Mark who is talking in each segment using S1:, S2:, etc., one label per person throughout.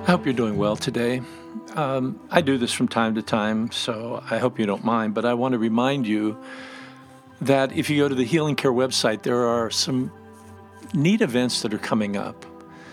S1: I hope you're doing well today. I do this from time to time, so I hope you don't mind, but I want to remind you that if you go to the Healing Care website, there are some neat events that are coming up.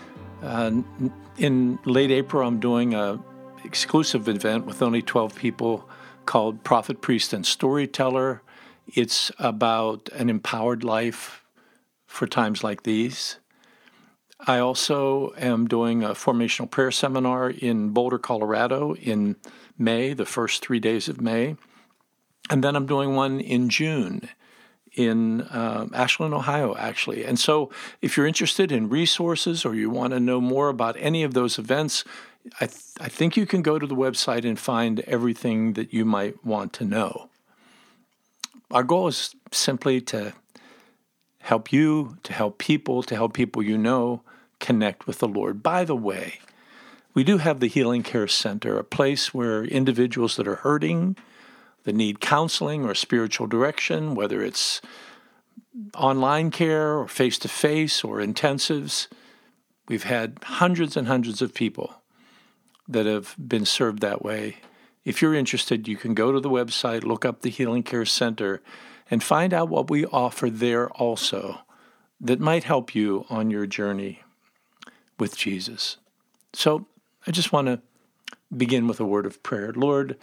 S1: In late April, I'm doing an exclusive event with only 12 people called Prophet, Priest, and Storyteller. It's about an empowered life for times like these. I also am doing a formational prayer seminar in Boulder, Colorado in May, the first 3 days of May. And then I'm doing one in June in Ashland, Ohio, actually. And so if you're interested in resources or you want to know more about any of those events, I think you can go to the website and find everything that you might want to know. Our goal is simply to help you, to help people you know connect with the Lord. By the way, we do have the Healing Care Center, a place where individuals that are hurting, that need counseling or spiritual direction, whether it's online care or face-to-face or intensives, we've had hundreds and hundreds of people that have been served that way. If you're interested, you can go to the website, look up the Healing Care Center, and find out what we offer there also that might help you on your journey with Jesus. So I just want to begin with a word of prayer. Lord,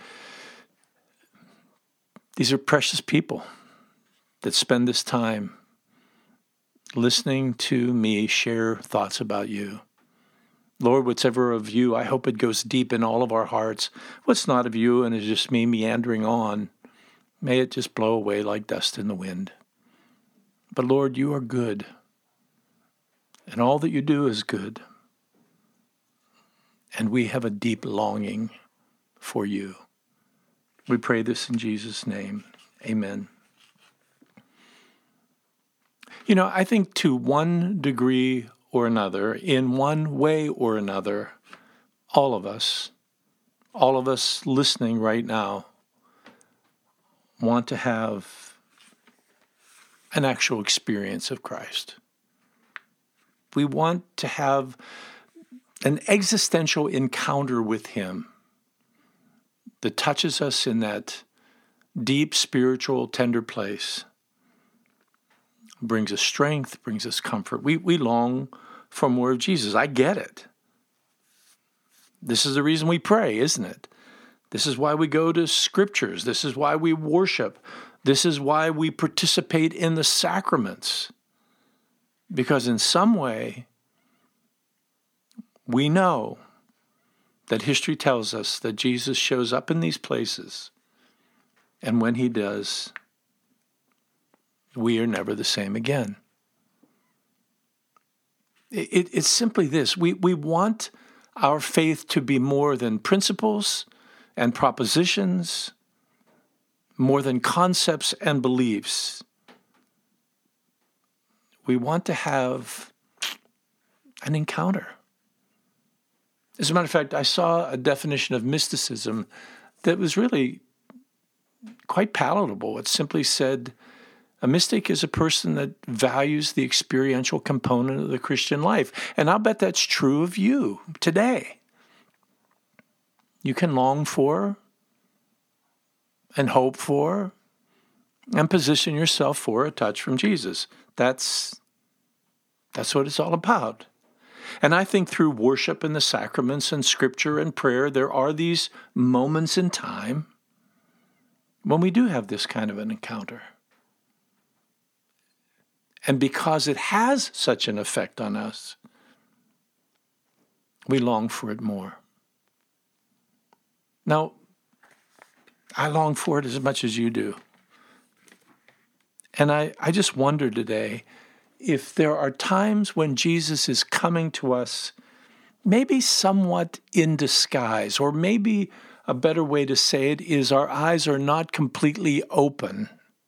S1: these are precious people that spend this time listening to me share thoughts about you. Lord, what's ever of you, I hope it goes deep in all of our hearts. What's not of you and is just me meandering on, may it just blow away like dust in the wind. But Lord, you are good, and all that you do is good. And we have a deep longing for you. We pray this in Jesus' name. Amen. You know, I think to one degree or another, in one way or another, all of us listening right now, want to have an actual experience of Christ. We want to have an existential encounter with him that touches us in that deep, spiritual, tender place, brings us strength, brings us comfort. We long for more of Jesus. I get it. This is the reason we pray, isn't it? This is why we go to scriptures. This is why we worship. This is why we participate in the sacraments. Because in some way, we know that history tells us that Jesus shows up in these places. And when he does, we are never the same again. It's simply this. We want our faith to be more than principles and propositions, more than concepts and beliefs. We want to have an encounter. As a matter of fact, I saw a definition of mysticism that was really quite palatable. It simply said, a mystic is a person that values the experiential component of the Christian life. And I'll bet that's true of you today. You can long for and hope for and position yourself for a touch from Jesus. That's what it's all about. And I think through worship and the sacraments and scripture and prayer, there are these moments in time when we do have this kind of an encounter. And because it has such an effect on us, we long for it more. Now, I long for it as much as you do. And I just wonder today if there are times when Jesus is coming to us, maybe somewhat in disguise, or maybe a better way to say it is our eyes are not completely open,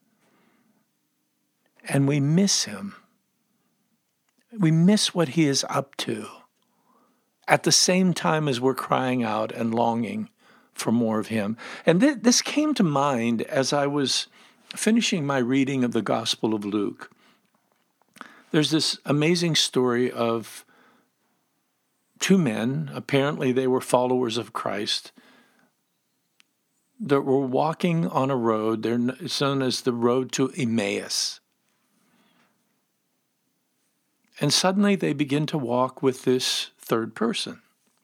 S1: and we miss him. We miss what he is up to at the same time as we're crying out and longing for more of him. And this came to mind as I was finishing my reading of the Gospel of Luke. There's this amazing story of two men, apparently they were followers of Christ, that were walking on a road. They're known as the road to Emmaus. And suddenly they begin to walk with this third person.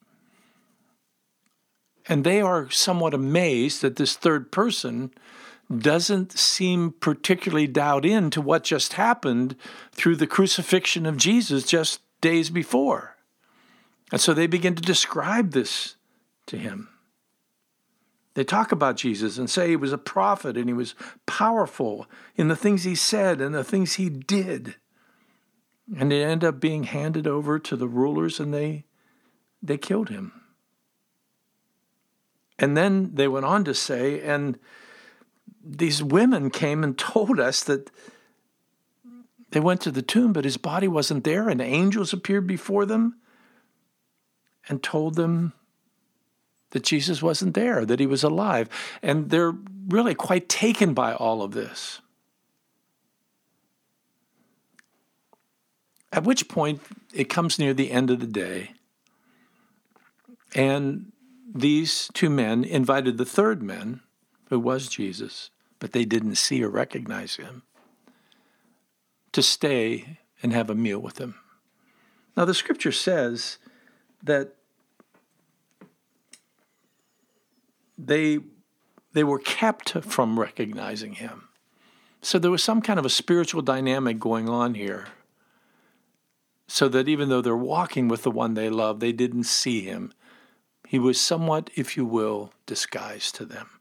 S1: And they are somewhat amazed that this third person doesn't seem particularly dialed in to what just happened through the crucifixion of Jesus just days before. And so they begin to describe this to him. They talk about Jesus and say he was a prophet and he was powerful in the things he said and the things he did. And they end up being handed over to the rulers and they killed him. And then they went on to say, and these women came and told us that they went to the tomb, but his body wasn't there, and angels appeared before them and told them that Jesus wasn't there, that he was alive. And they're really quite taken by all of this. At which point, it comes near the end of the day, and these two men invited the third man, who was Jesus, but they didn't see or recognize him, to stay and have a meal with him. Now, the scripture says that they were kept from recognizing him. So there was some kind of a spiritual dynamic going on here, so that even though they're walking with the one they love, they didn't see him. He was somewhat, if you will, disguised to them.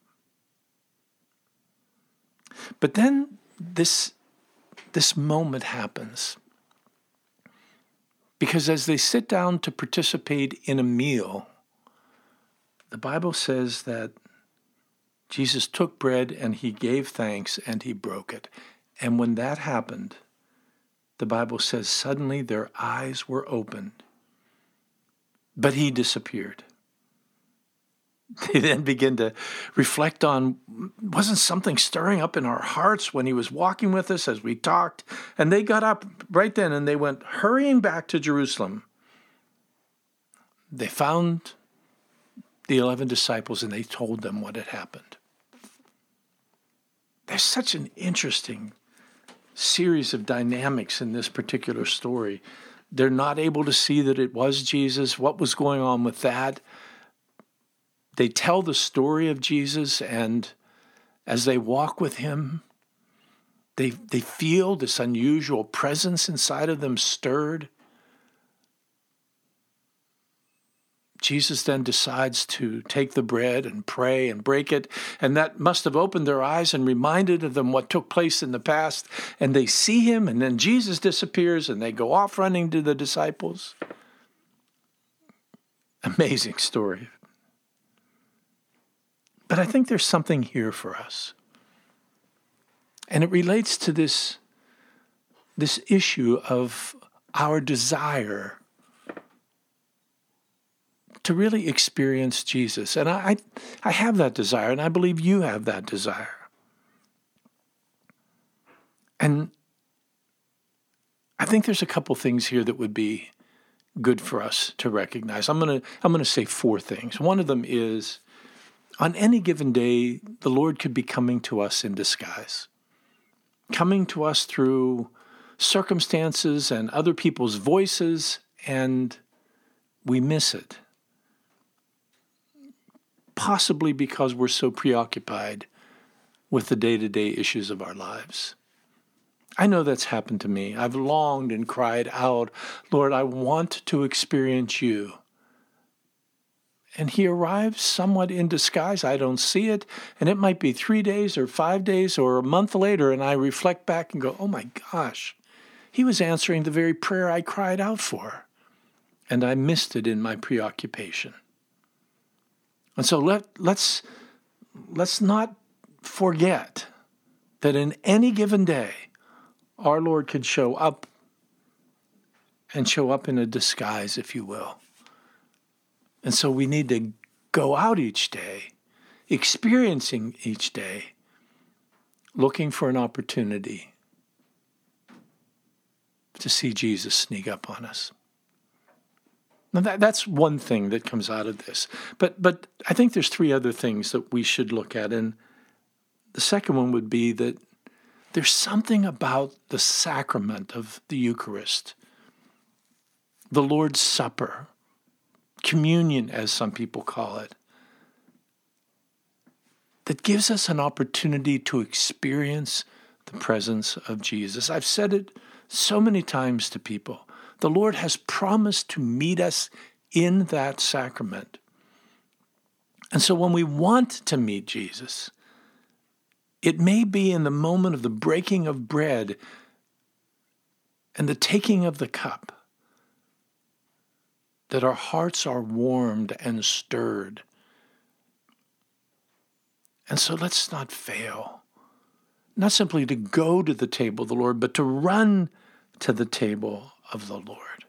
S1: But then this moment happens. Because as they sit down to participate in a meal, the Bible says that Jesus took bread and he gave thanks and he broke it. And when that happened, the Bible says suddenly their eyes were opened, but he disappeared. They then begin to reflect on, wasn't something stirring up in our hearts when he was walking with us as we talked? And they got up right then and they went hurrying back to Jerusalem. They found the 11 disciples and they told them what had happened. There's such an interesting series of dynamics in this particular story. They're not able to see that it was Jesus. What was going on with that? They tell the story of Jesus, and as they walk with him, they feel this unusual presence inside of them stirred. Jesus then decides to take the bread and pray and break it, and that must have opened their eyes and reminded of them what took place in the past, and they see him, and then Jesus disappears, and they go off running to the disciples. Amazing story. But I think there's something here for us. And it relates to this issue of our desire to really experience Jesus. And I have that desire, and I believe you have that desire. And I think there's a couple things here that would be good for us to recognize. I'm going to say four things. One of them is, on any given day, the Lord could be coming to us in disguise, coming to us through circumstances and other people's voices, and we miss it. Possibly because we're so preoccupied with the day-to-day issues of our lives. I know that's happened to me. I've longed and cried out, Lord, I want to experience you. And he arrives somewhat in disguise. I don't see it. And it might be 3 days or 5 days or a month later, and I reflect back and go, oh my gosh, he was answering the very prayer I cried out for. And I missed it in my preoccupation. And so let's not forget that in any given day, our Lord could show up in a disguise, if you will. And so we need to go out each day, experiencing each day, looking for an opportunity to see Jesus sneak up on us. Now that's one thing that comes out of this. But I think there's three other things that we should look at. And the second one would be that there's something about the sacrament of the Eucharist, the Lord's Supper, communion, as some people call it, that gives us an opportunity to experience the presence of Jesus. I've said it so many times to people. The Lord has promised to meet us in that sacrament. And so when we want to meet Jesus, it may be in the moment of the breaking of bread and the taking of the cup that our hearts are warmed and stirred. And so let's not fail, not simply to go to the table of the Lord, but to run to the table of the Lord.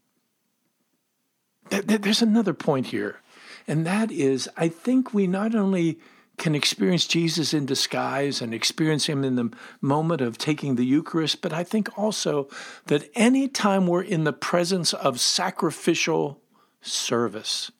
S1: There's another point here, and that is, I think we not only can experience Jesus in disguise and experience him in the moment of taking the Eucharist, but I think also that any time we're in the presence of sacrificial service,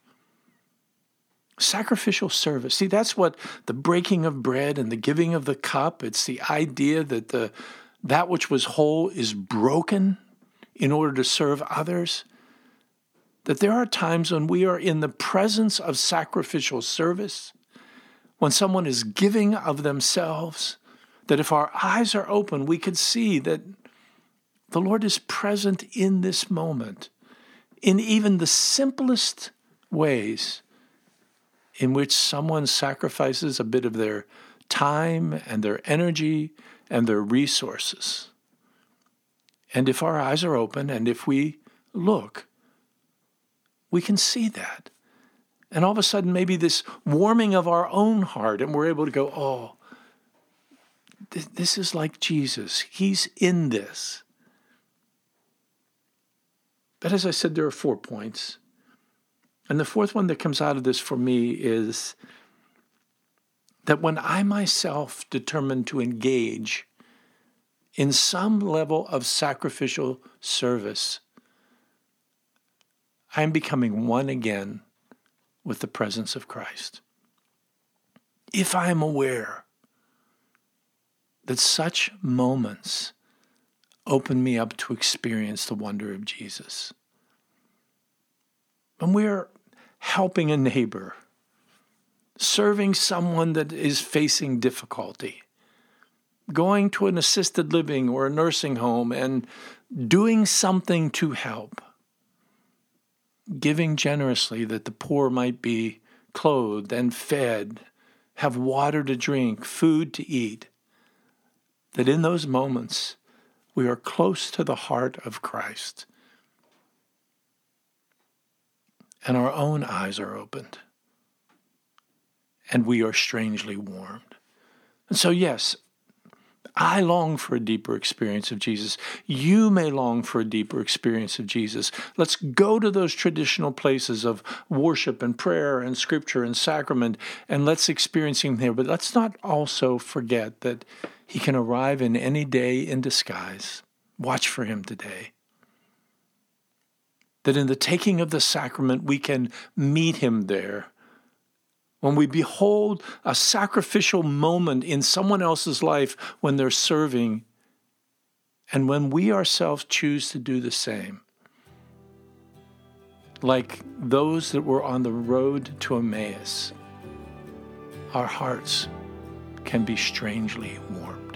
S1: see, that's what the breaking of bread and the giving of the cup, it's the idea that that which was whole is broken in order to serve others. That there are times when we are in the presence of sacrificial service, when someone is giving of themselves, that if our eyes are open, we could see that the Lord is present in this moment, in even the simplest ways in which someone sacrifices a bit of their time and their energy and their resources. And if our eyes are open and if we look, we can see that. And all of a sudden, maybe this warming of our own heart, and we're able to go, oh, this is like Jesus. He's in this. But as I said, there are 4 points. And the fourth one that comes out of this for me is that when I myself determine to engage in some level of sacrificial service, I am becoming one again with the presence of Christ. If I am aware that such moments open me up to experience the wonder of Jesus. When we're helping a neighbor, serving someone that is facing difficulty, going to an assisted living or a nursing home and doing something to help, giving generously that the poor might be clothed and fed, have water to drink, food to eat, that in those moments we are close to the heart of Christ and our own eyes are opened and we are strangely warmed. And so, yes, I long for a deeper experience of Jesus. You may long for a deeper experience of Jesus. Let's go to those traditional places of worship and prayer and scripture and sacrament, and let's experience him there. But let's not also forget that he can arrive in any day in disguise. Watch for him today. That in the taking of the sacrament, we can meet him there. When we behold a sacrificial moment in someone else's life when they're serving, and when we ourselves choose to do the same, like those that were on the road to Emmaus, our hearts can be strangely warm.